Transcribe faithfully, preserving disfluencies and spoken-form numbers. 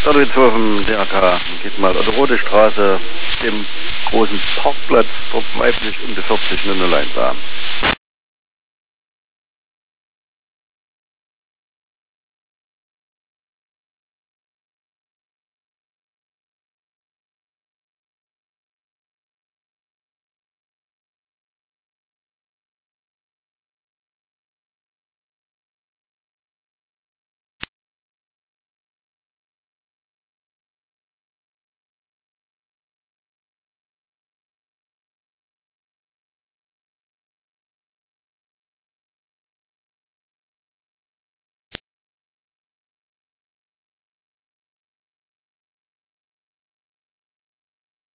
Ludwigshofen, D R K, geht mal an der Rote Straße, dem großen Parkplatz, dort weiblich um die vierzig null null eins an.